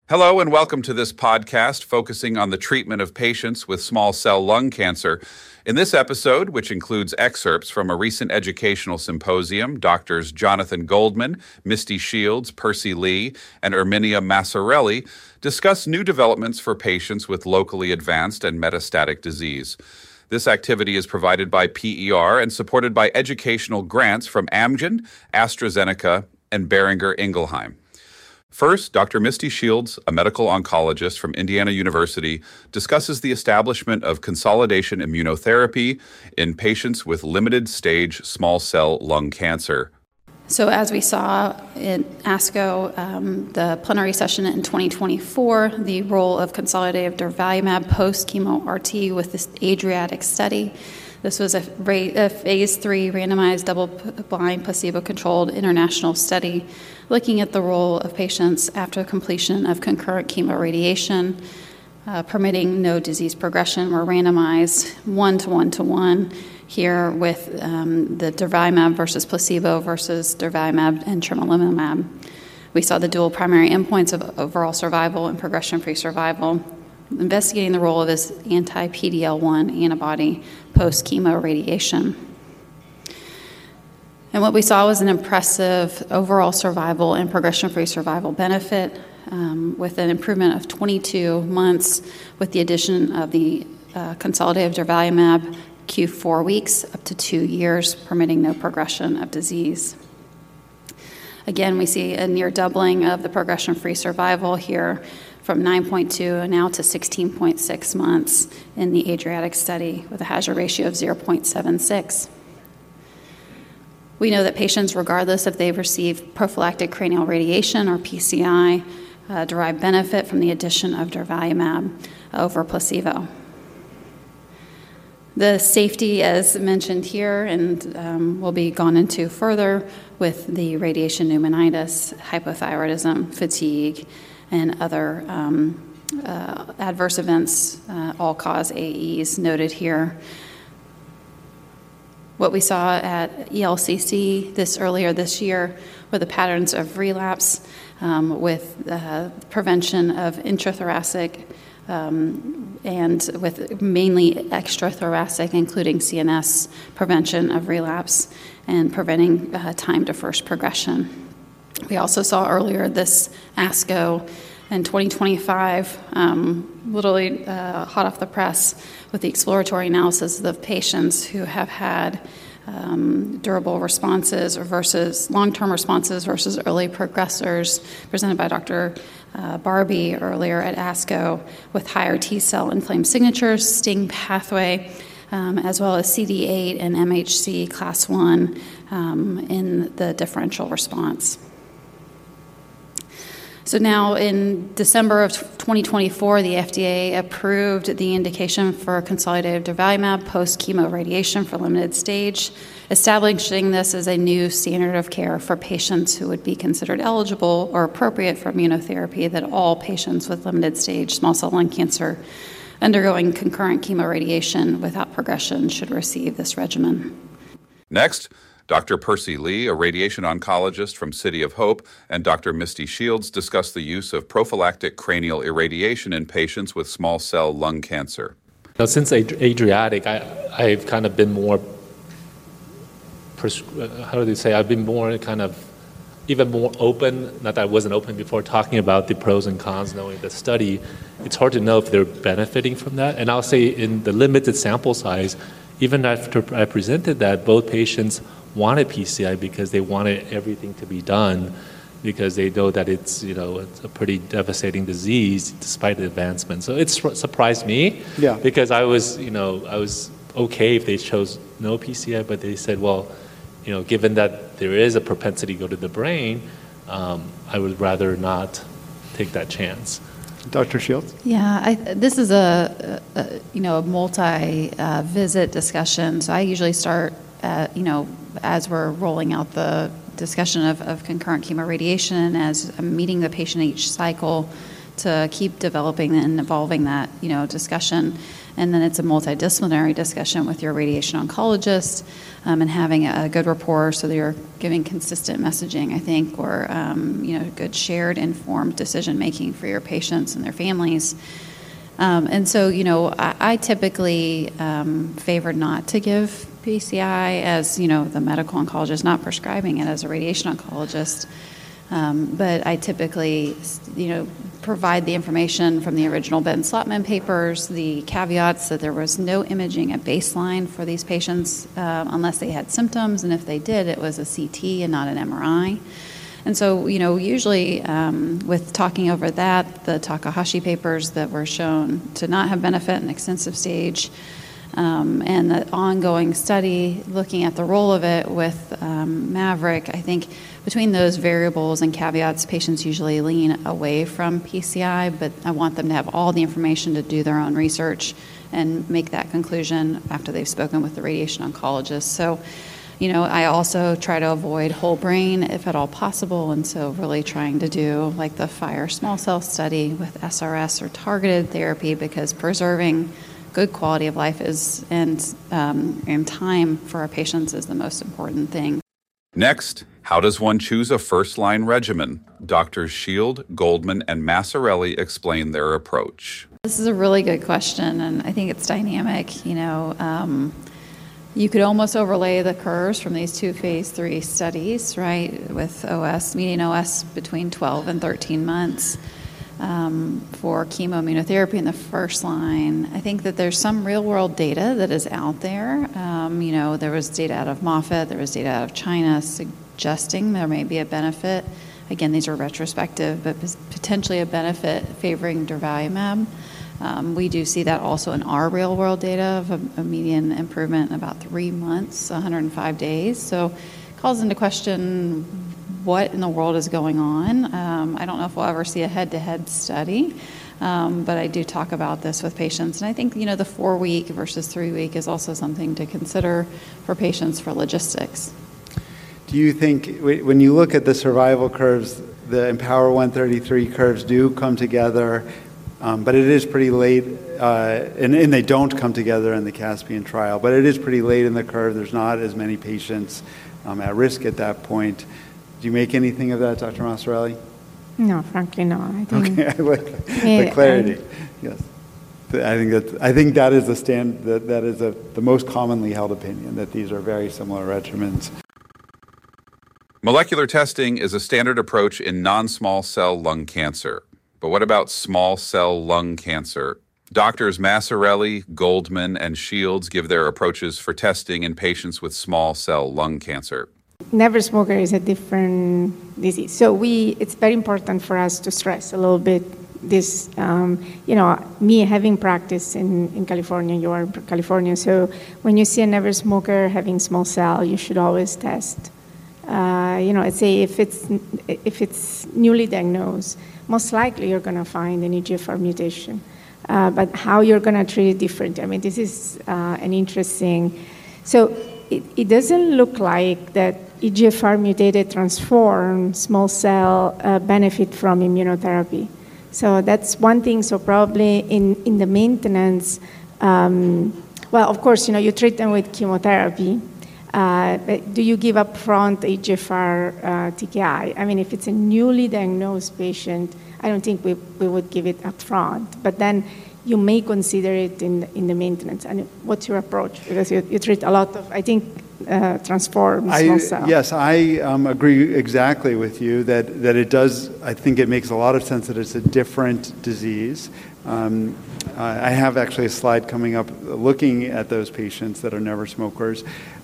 Hello and welcome to this podcast focusing on the treatment of patients with small cell lung cancer. In this episode, which includes excerpts from a recent educational symposium, Doctors Jonathan Goldman, Misty Shields, Percy Lee, and Erminia Massarelli discuss new developments for patients with locally advanced and metastatic disease. This activity is provided by PER and supported by educational grants from Amgen, AstraZeneca, and Boehringer Ingelheim. First, Dr. Misty Shields, a medical oncologist from Indiana University, discusses the establishment of consolidation immunotherapy in patients with limited-stage small cell lung cancer. So as we saw in ASCO, the plenary session in 2024, the role of consolidated durvalumab post-chemo-RT with this Adriatic study. This was a phase 3 randomized double-blind placebo-controlled international study looking at the role of patients after completion of concurrent chemoradiation, permitting no disease progression. Were randomized 1:1 here with the durvalumab versus placebo versus durvalumab and tremelimumab. We saw the dual primary endpoints of overall survival and progression-free survival, investigating the role of this anti-PD-L1 antibody post-chemo radiation. And what we saw was an impressive overall survival and progression-free survival benefit with an improvement of 22 months with the addition of the consolidated durvalumab Q4 weeks up to 2 years, permitting no progression of disease. Again, we see a near doubling of the progression-free survival here from 9.2 now to 16.6 months in the Adriatic study with a hazard ratio of 0.76. We know that patients, regardless if they've received prophylactic cranial radiation or PCI, derive benefit from the addition of durvalumab over placebo. The safety, as mentioned here, and will be gone into further with the radiation pneumonitis, hypothyroidism, fatigue, and other adverse events, all-cause AEs noted here. What we saw at ELCC earlier this year were the patterns of relapse with prevention of intrathoracic and with mainly extrathoracic, including CNS prevention of relapse and preventing time to first progression. We also saw earlier this ASCO in 2025, literally hot off the press, with the exploratory analysis of patients who have had durable responses versus long-term responses versus early progressors, presented by Dr. Barbie earlier at ASCO, with higher T-cell inflamed signatures, STING pathway, as well as CD8 and MHC class 1 in the differential response. So now in December of 2024, the FDA approved the indication for consolidated durvalumab post-chemo radiation for limited stage, establishing this as a new standard of care for patients who would be considered eligible or appropriate for immunotherapy, that all patients with limited stage small cell lung cancer undergoing concurrent chemoradiation without progression should receive this regimen. Next, Dr. Percy Lee, a radiation oncologist from City of Hope, and Dr. Misty Shields discuss the use of prophylactic cranial irradiation in patients with small cell lung cancer. Since Adriatic, I've kind of been more, I've been more kind of even more open, not that I wasn't open before, talking about the pros and cons, knowing the study. It's hard to know if they're benefiting from that. And I'll say in the limited sample size, even after I presented that, both patients wanted PCI because they wanted everything to be done, because they know that it's a pretty devastating disease despite the advancement. So it surprised me, because I was okay if they chose no PCI, but they said, well, given that there is a propensity to go to the brain, I would rather not take that chance. Dr. Shields? Yeah, this is a multi-visit discussion. So I usually start, as we're rolling out the discussion of concurrent chemoradiation, as I'm meeting the patient each cycle, to keep developing and evolving that, discussion. And then it's a multidisciplinary discussion with your radiation oncologist, and having a good rapport so that you're giving consistent messaging, I think, or, good shared informed decision-making for your patients and their families. And so, I typically favor not to give PCI as, the medical oncologist, not prescribing it as a radiation oncologist. But I typically, provide the information from the original Ben Slotman papers, the caveats that there was no imaging at baseline for these patients unless they had symptoms, and if they did, it was a CT and not an MRI. And so, usually with talking over that, the Takahashi papers that were shown to not have benefit in extensive stage, and the ongoing study looking at the role of it with Maverick, I think between those variables and caveats, patients usually lean away from PCI, but I want them to have all the information to do their own research and make that conclusion after they've spoken with the radiation oncologist. So, I also try to avoid whole brain if at all possible, and so really trying to do like the FIRE small cell study with SRS or targeted therapy, because preserving good quality of life and time for our patients is the most important thing. Next, how does one choose a first-line regimen? Doctors Shield, Goldman, and Massarelli explain their approach. This is a really good question, and I think it's dynamic. You could almost overlay the curves from these two phase 3 studies, right, with median OS between 12 and 13 months for chemoimmunotherapy in the first line. I think that there's some real-world data that is out there. There was data out of Moffitt, there was data out of China suggesting there may be a benefit. Again, these are retrospective, but potentially a benefit favoring durvalumab. We do see that also in our real-world data of a median improvement in about 3 months, 105 days. So it calls into question what in the world is going on. I don't know if we'll ever see a head-to-head study, but I do talk about this with patients. And I think, the 4-week versus 3-week is also something to consider for patients for logistics. Do you think, when you look at the survival curves, the Empower 133 curves do come together, but it is pretty late, and they don't come together in the Caspian trial, but it is pretty late in the curve. There's not as many patients at risk at that point. Do you make anything of that, Dr. Massarelli? No, frankly, no. I think, okay, I like the clarity. Yes, I think that is the most commonly held opinion, that these are very similar regimens. Molecular testing is a standard approach in non-small cell lung cancer. But what about small cell lung cancer? Doctors Massarelli, Goldman, and Shields give their approaches for testing in patients with small cell lung cancer. Never smoker is a different disease. So it's very important for us to stress a little bit this, me having practice in California, you are in California, so when you see a never smoker having small cell, you should always test. I'd say if it's newly diagnosed, most likely you're going to find an EGFR mutation. But how you're going to treat it different. I mean, this is an interesting, so it doesn't look like that EGFR mutated transform small cell benefit from immunotherapy. So that's one thing. So probably in the maintenance, well, of course, you treat them with chemotherapy. But do you give up front EGFR TKI? I mean, if it's a newly diagnosed patient, I don't think we would give it up front. But then you may consider it in the maintenance. And what's your approach? Because you treat a lot of, I think, transform small cell. Yes, I agree exactly with you that it does. I think it makes a lot of sense that it's a different disease. I have actually a slide coming up looking at those patients that are never smokers.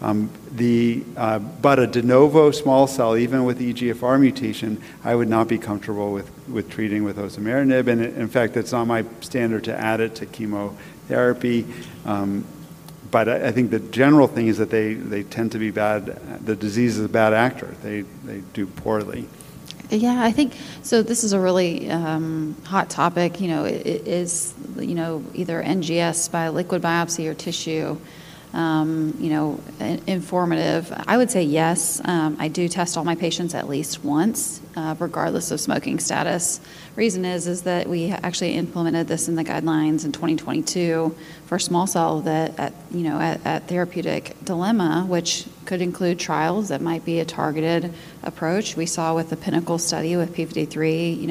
But a de novo small cell, even with EGFR mutation, I would not be comfortable with treating with osimertinib. And in fact, it's not my standard to add it to chemotherapy. But I think the general thing is that they tend to be bad. The disease is a bad actor. They do poorly. Yeah, I think, so this is a really hot topic. It is, either NGS by liquid biopsy or tissue. informative? I would say yes. I do test all my patients at least once, regardless of smoking status. Reason is that we actually implemented this in the guidelines in 2022 for small cell that at Therapeutic Dilemma, which could include trials that might be a targeted approach. We saw with the Pinnacle study with p53,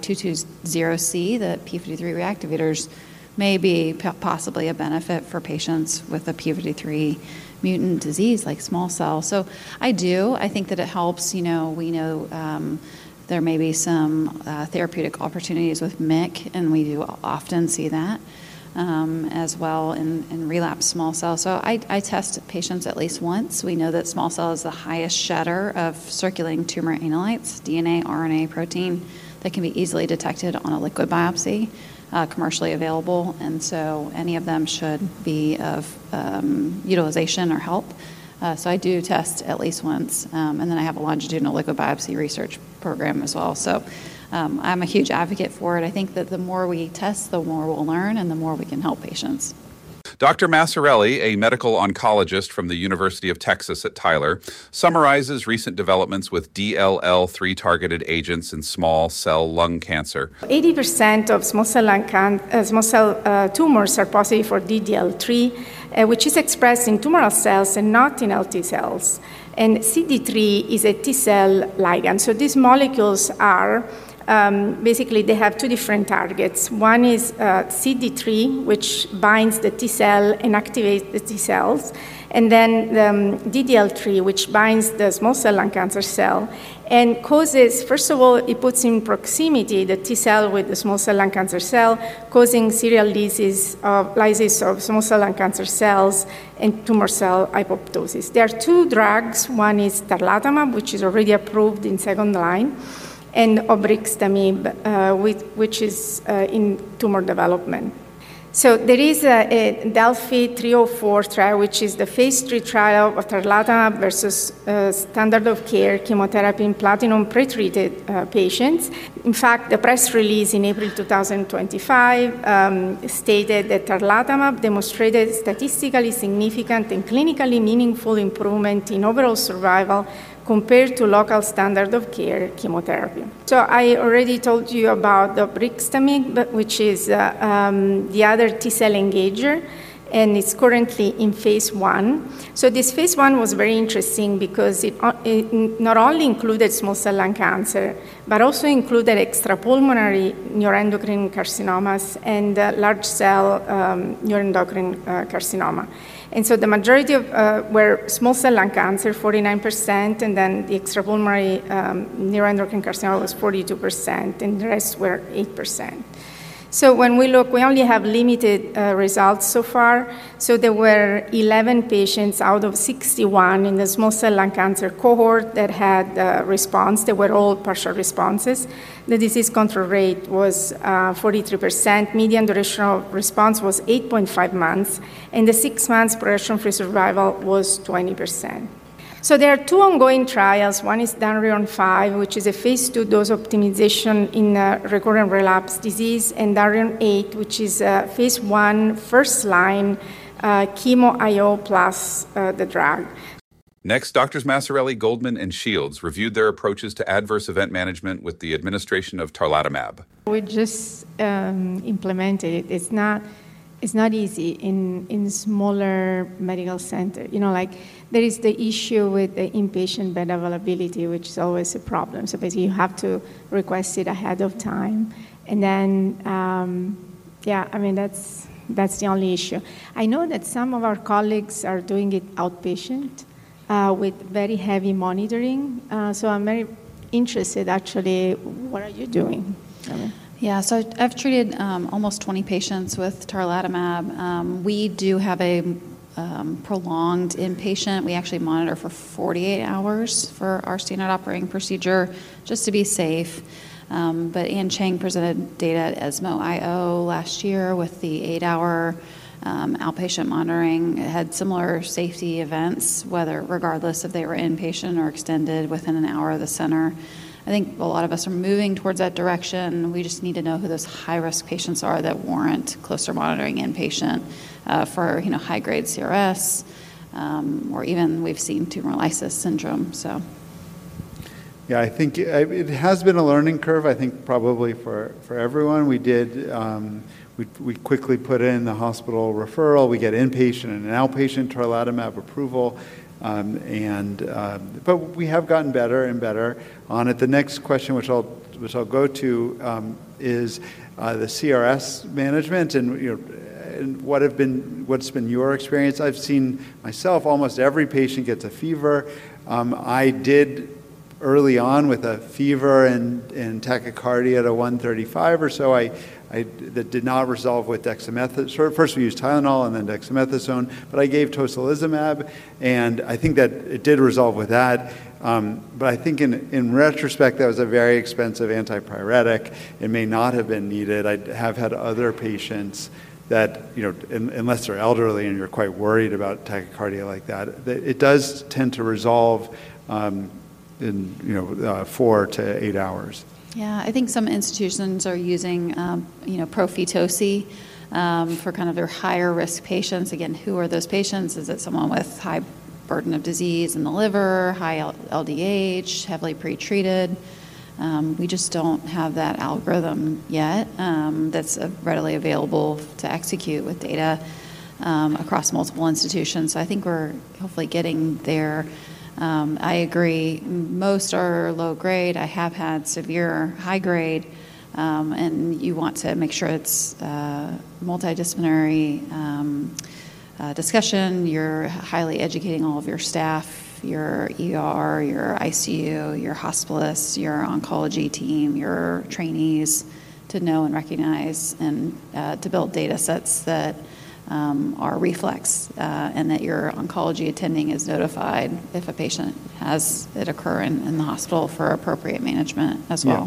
Y220C, that p53 reactivators may be possibly a benefit for patients with a p53 mutant disease like small cell. So I think that it helps. We know there may be some therapeutic opportunities with MYC, and we do often see that as well in relapsed small cell. So I test patients at least once. We know that small cell is the highest shedder of circulating tumor analytes, DNA, RNA, protein, that can be easily detected on a liquid biopsy, commercially available. And so any of them should be of utilization or help. So I do test at least once. And then I have a longitudinal liquid biopsy research program as well. So I'm a huge advocate for it. I think that the more we test, the more we'll learn and the more we can help patients. Dr. Massarelli, a medical oncologist from the University of Texas at Tyler, summarizes recent developments with DLL3 targeted agents in small cell lung cancer. 80% of small cell tumors are positive for DLL3, which is expressed in tumoral cells and not in LT cells. And CD3 is a T cell ligand. So these molecules are basically, they have two different targets. One is CD3, which binds the T cell and activates the T cells, and then DLL3, which binds the small cell lung cancer cell and causes, first of all, it puts in proximity the T cell with the small cell lung cancer cell, causing serial lysis of small cell lung cancer cells and tumor cell apoptosis. There are two drugs. One is tarlatamab, which is already approved in second line, and obrixtamig, which is in tumor development. So there is a Delphi 304 trial, which is the phase 3 trial of tarlatamab versus standard of care chemotherapy in platinum pretreated patients. In fact, the press release in April 2025 stated that tarlatamab demonstrated statistically significant and clinically meaningful improvement in overall survival compared to local standard of care chemotherapy. So I already told you about the obrixtamig, which is the other T-cell engager, and it's currently in phase 1. So this phase 1 was very interesting because it not only included small cell lung cancer, but also included extrapulmonary neuroendocrine carcinomas and large cell neuroendocrine carcinoma. And so the majority of were small cell lung cancer, 49%, and then the extrapulmonary neuroendocrine carcinoma was 42%, and the rest were 8%. So when we look, we only have limited results so far. So there were 11 patients out of 61 in the small cell lung cancer cohort that had response. They were all partial responses. The disease control rate was 43%. Median duration of response was 8.5 months, and the 6 months progression-free survival was 20%. So there are two ongoing trials. One is DANRION-5, which is a phase 2 dose optimization in recurrent relapse disease, and DANRION-8, which is a phase 1 first-line chemo IO plus the drug. Next, Drs. Massarelli, Goldman, and Shields reviewed their approaches to adverse event management with the administration of tarlatamab. We just implemented it. It's not easy in smaller medical centers. There is the issue with the inpatient bed availability, which is always a problem. So basically, you have to request it ahead of time. And then, that's the only issue. I know that some of our colleagues are doing it outpatient with very heavy monitoring. So I'm very interested, actually, what are you doing? Yeah, so I've treated almost 20 patients with tarlatamab. We do have a prolonged inpatient. We actually monitor for 48 hours for our standard operating procedure, just to be safe. But Ann Chang presented data at ESMO IO last year with the 8-hour outpatient monitoring. It had similar safety events, regardless if they were inpatient or extended within an hour of the center. I think a lot of us are moving towards that direction. We just need to know who those high-risk patients are that warrant closer monitoring inpatient. for high-grade CRS, or even we've seen tumor lysis syndrome. So. Yeah, I think it has been a learning curve, I think probably for everyone. We did, we quickly put in the hospital referral. We get inpatient and outpatient tarlatamab approval. But we have gotten better and better on it. The next question, which I'll go to, is the CRS management and what's been your experience. I've seen myself, almost every patient gets a fever. I did early on with a fever and tachycardia at a 135 or so. That did not resolve with dexamethasone. First we used Tylenol and then dexamethasone, but I gave tocilizumab, and I think that it did resolve with that. But I think in retrospect, that was a very expensive antipyretic. It may not have been needed. I have had other patients that, unless they're elderly and you're quite worried about tachycardia like that, it does tend to resolve in 4 to 8 hours. Yeah, I think some institutions are using, Profitosi for kind of their higher risk patients. Again, who are those patients? Is it someone with high burden of disease in the liver, high LDH, heavily pretreated? We just don't have that algorithm yet that's readily available to execute with data across multiple institutions. So I think we're hopefully getting there. I agree. Most are low grade. I have had severe high grade, and you want to make sure it's multidisciplinary discussion. You're highly educating all of your staff, your ER, your ICU, your hospitalists, your oncology team, your trainees, to know and recognize and to build data sets that are reflex, and that your oncology attending is notified if a patient has it occur in the hospital for appropriate management as well.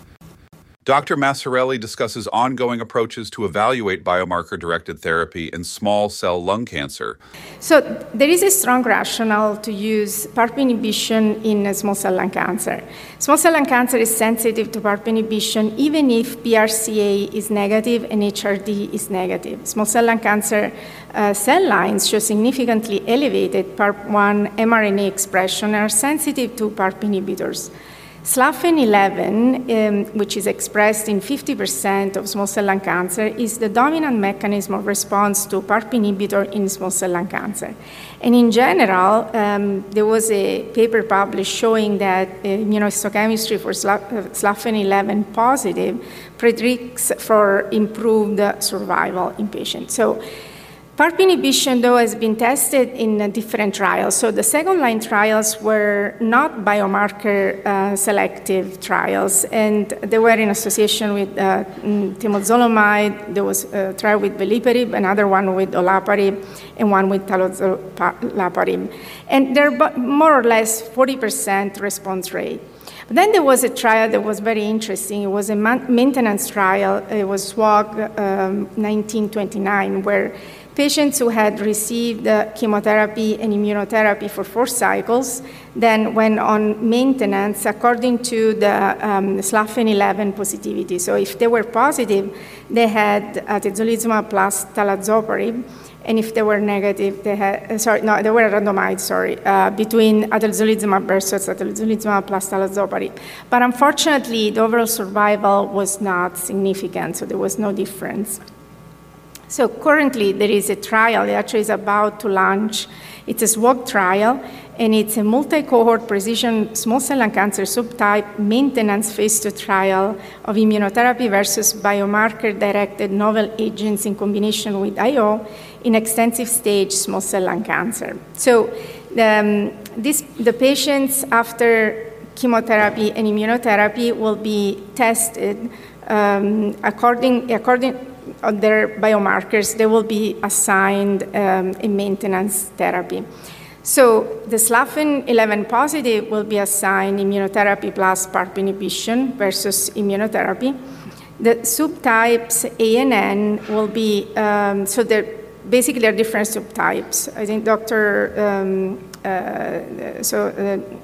Dr. Massarelli discusses ongoing approaches to evaluate biomarker-directed therapy in small cell lung cancer. So there is a strong rationale to use PARP inhibition in small cell lung cancer. Small cell lung cancer is sensitive to PARP inhibition even if BRCA is negative and HRD is negative. Small cell lung cancer cell lines show significantly elevated PARP1 mRNA expression and are sensitive to PARP inhibitors. SLFN11, which is expressed in 50% of small cell lung cancer, is the dominant mechanism of response to PARP inhibitor in small cell lung cancer. And in general, there was a paper published showing that immunohistochemistry for SLFN11 positive predicts for improved survival in patients. So PARP inhibition, though, has been tested in different trials. So the second-line trials were not biomarker selective trials, and they were in association with temozolomide. There was a trial with veliparib, another one with olaparib, and one with talazoparib. And they're more or less 40% response rate. But then there was a trial that was very interesting. It was a maintenance trial. It was SWOG 1929, where patients who had received chemotherapy and immunotherapy for 4 cycles then went on maintenance according to the SLFN11 positivity. So if they were positive, they had atezolizumab plus talazoparib. And if they were negative, they had, they were randomized, between atezolizumab versus atezolizumab plus talazoparib. But unfortunately, the overall survival was not significant, so there was no difference. So currently, there is a trial that actually is about to launch. It's a SWOG trial, and it's a multi-cohort precision small cell lung cancer subtype maintenance phase 2 trial of immunotherapy versus biomarker-directed novel agents in combination with IO in extensive stage small cell lung cancer. So the patients after chemotherapy and immunotherapy will be tested according on their biomarkers. They will be assigned a maintenance therapy. So the SLFN11 positive will be assigned immunotherapy plus PARP inhibition versus immunotherapy. The subtypes A and N will be, so they're basically they're different subtypes. I think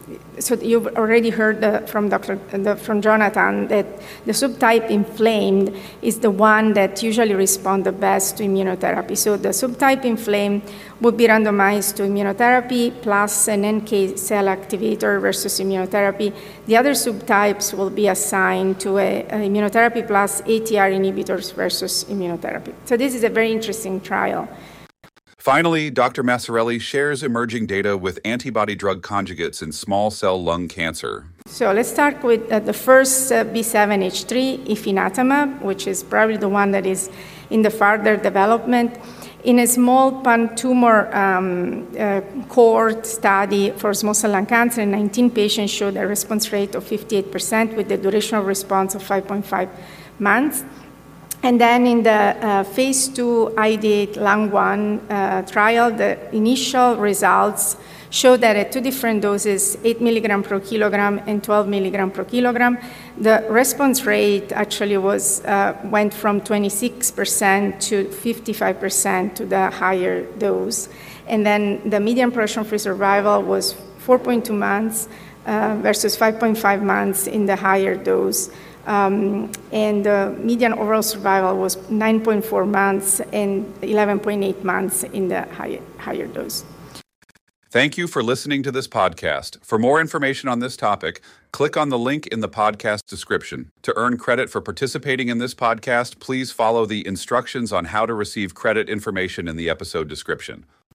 so you've already heard from from Jonathan that the subtype inflamed is the one that usually responds the best to immunotherapy. So the subtype inflamed would be randomized to immunotherapy plus an NK cell activator versus immunotherapy. The other subtypes will be assigned to a immunotherapy plus ATR inhibitors versus immunotherapy. So this is a very interesting trial. Finally, Dr. Massarelli shares emerging data with antibody-drug conjugates in small cell lung cancer. So let's start with the first B7-H3, ifinatamab, which is probably the one that is in the further development. In a small pan-tumor cohort study for small cell lung cancer, 19 patients showed a response rate of 58% with the duration of response of 5.5 months. And then in the phase 2 IDate Lung-1 trial, the initial results showed that at 2 different doses, 8 milligram per kilogram and 12 milligram per kilogram, the response rate actually went from 26% to 55% to the higher dose. And then the median progression-free survival was 4.2 months versus 5.5 months in the higher dose. And the median overall survival was 9.4 months and 11.8 months in the higher dose. Thank you for listening to this podcast. For more information on this topic, click on the link in the podcast description. To earn credit for participating in this podcast, please follow the instructions on how to receive credit information in the episode description.